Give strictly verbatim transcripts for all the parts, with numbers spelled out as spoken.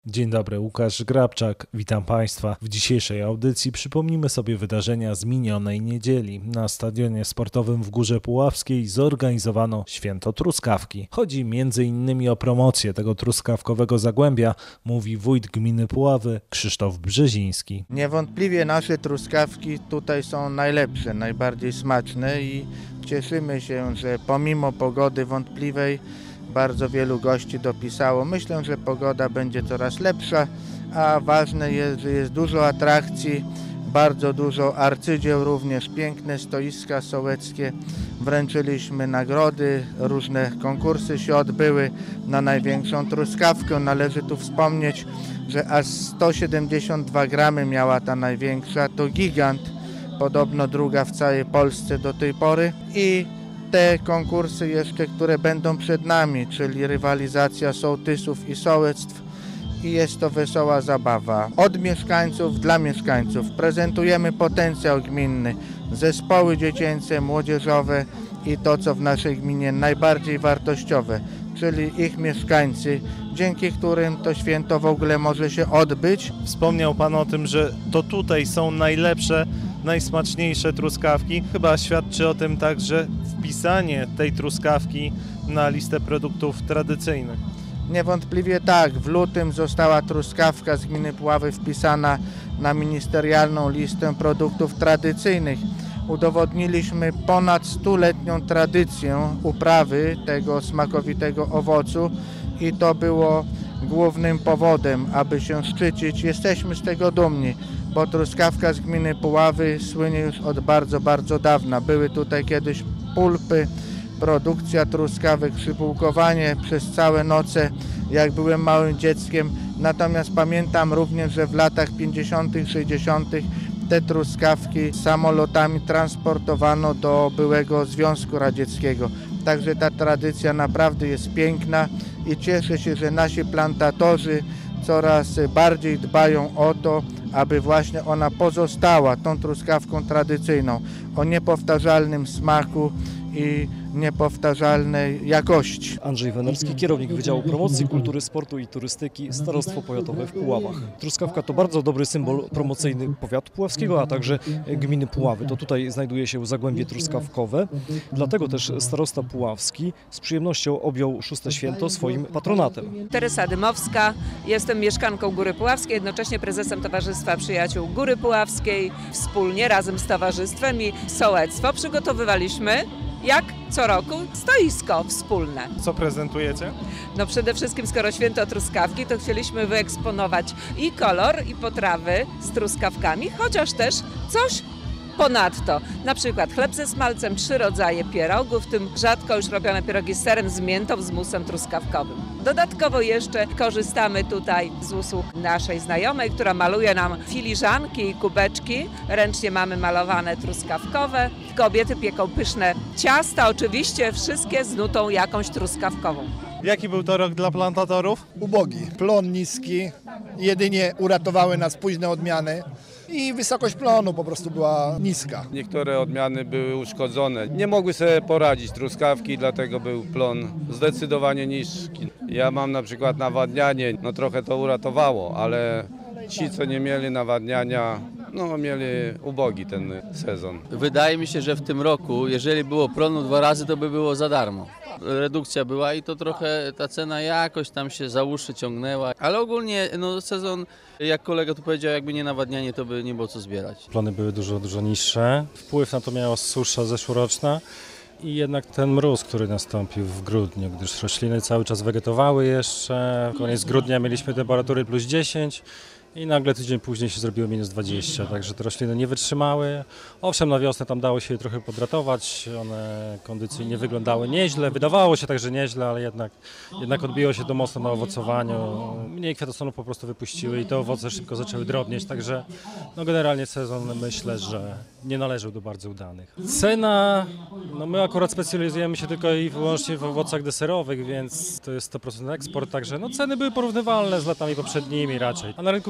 Dzień dobry, Łukasz Grabczak, witam Państwa. W dzisiejszej audycji przypomnimy sobie wydarzenia z minionej niedzieli. Na stadionie sportowym w Górze Puławskiej zorganizowano Święto Truskawki. Chodzi między innymi o promocję tego truskawkowego zagłębia, mówi wójt gminy Puławy Krzysztof Brzeziński. Niewątpliwie nasze truskawki tutaj są najlepsze, najbardziej smaczne i cieszymy się, że pomimo pogody wątpliwej bardzo wielu gości dopisało. Myślę, że pogoda będzie coraz lepsza, a ważne jest, że jest dużo atrakcji, bardzo dużo arcydzieł, również piękne stoiska sołeckie. Wręczyliśmy nagrody, różne konkursy się odbyły na największą truskawkę. Należy tu wspomnieć, że aż sto siedemdziesiąt dwa gramy miała ta największa, to gigant, podobno druga w całej Polsce do tej pory. I te konkursy jeszcze, które będą przed nami, czyli rywalizacja sołtysów i sołectw, i jest to wesoła zabawa. Od mieszkańców dla mieszkańców prezentujemy potencjał gminny, zespoły dziecięce, młodzieżowe i to, co w naszej gminie najbardziej wartościowe, czyli ich mieszkańcy, dzięki którym to święto w ogóle może się odbyć. Wspomniał Pan o tym, że to tutaj są najlepsze, najsmaczniejsze truskawki. Chyba świadczy o tym także wpisanie tej truskawki na listę produktów tradycyjnych. Niewątpliwie tak. W lutym została truskawka z gminy Puławy wpisana na ministerialną listę produktów tradycyjnych. Udowodniliśmy ponad stuletnią tradycję uprawy tego smakowitego owocu i to było głównym powodem, aby się szczycić. Jesteśmy z tego dumni, bo truskawka z gminy Puławy słynie już od bardzo, bardzo dawna. Były tutaj kiedyś pulpy, produkcja truskawek, przypułkowanie przez całe noce, jak byłem małym dzieckiem. Natomiast pamiętam również, że w latach pięćdziesiątych, sześćdziesiątych te truskawki samolotami transportowano do byłego Związku Radzieckiego. Także ta tradycja naprawdę jest piękna i cieszę się, że nasi plantatorzy coraz bardziej dbają o to, aby właśnie ona pozostała tą truskawką tradycyjną, o niepowtarzalnym smaku i niepowtarzalnej jakości. Andrzej Wenerski, kierownik Wydziału Promocji Kultury, Sportu i Turystyki, Starostwo Powiatowe w Puławach. Truskawka to bardzo dobry symbol promocyjny powiatu puławskiego, a także gminy Puławy. To tutaj znajduje się zagłębie truskawkowe, dlatego też starosta puławski z przyjemnością objął szóste święto swoim patronatem. Teresa Dymowska, jestem mieszkanką Góry Puławskiej, jednocześnie prezesem Towarzystwa Przyjaciół Góry Puławskiej. Wspólnie razem z towarzystwem i sołectwo przygotowywaliśmy, jak co roku, stoisko wspólne. Co prezentujecie? No przede wszystkim, skoro święto truskawki, to chcieliśmy wyeksponować i kolor, i potrawy z truskawkami, chociaż też coś ponadto. Na przykład chleb ze smalcem, trzy rodzaje pierogów, w tym rzadko już robione pierogi z serem, z miętą, z musem truskawkowym. Dodatkowo jeszcze korzystamy tutaj z usług naszej znajomej, która maluje nam filiżanki i kubeczki. Ręcznie mamy malowane truskawkowe. Kobiety pieką pyszne ciasta, oczywiście wszystkie z nutą jakąś truskawkową. Jaki był to rok dla plantatorów? Ubogi, plon niski, jedynie uratowały nas późne odmiany i wysokość plonu po prostu była niska. Niektóre odmiany były uszkodzone, nie mogły sobie poradzić truskawki, dlatego był plon zdecydowanie niski. Ja mam na przykład nawadnianie, no trochę to uratowało, ale ci, co nie mieli nawadniania, no mieli ubogi ten sezon. Wydaje mi się, że w tym roku, jeżeli było plonu dwa razy, to by było za darmo. Redukcja była i to trochę ta cena jakoś tam się za uszy ciągnęła, ale ogólnie no, sezon, jak kolega tu powiedział, jakby nie nawadnianie, to by nie było co zbierać. Plony były dużo, dużo niższe. Wpływ na to miała susza zeszłoroczna i jednak ten mróz, który nastąpił w grudniu, gdyż rośliny cały czas wegetowały jeszcze. Koniec grudnia mieliśmy temperatury plus dziesięć. I nagle tydzień później się zrobiło minus dwadzieścia, także te rośliny nie wytrzymały. Owszem, na wiosnę tam dało się je trochę podratować, one kondycyjnie wyglądały nieźle, wydawało się także nieźle, ale jednak, jednak odbiło się to mocno na owocowaniu. Mniej kwiatostanu po prostu wypuściły i te owoce szybko zaczęły drobnieć, także no generalnie sezon myślę, że nie należał do bardzo udanych. Cena, no my akurat specjalizujemy się tylko i wyłącznie w owocach deserowych, więc to jest sto procent eksport, także no ceny były porównywalne z latami poprzednimi raczej. A na rynku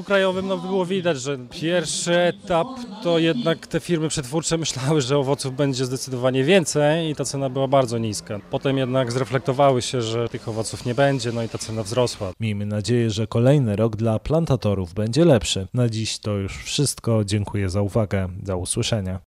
krajowym no, było widać, że pierwszy etap to jednak te firmy przetwórcze myślały, że owoców będzie zdecydowanie więcej i ta cena była bardzo niska. Potem jednak zreflektowały się, że tych owoców nie będzie, no i ta cena wzrosła. Miejmy nadzieję, że kolejny rok dla plantatorów będzie lepszy. Na dziś to już wszystko. Dziękuję za uwagę. Do usłyszenia.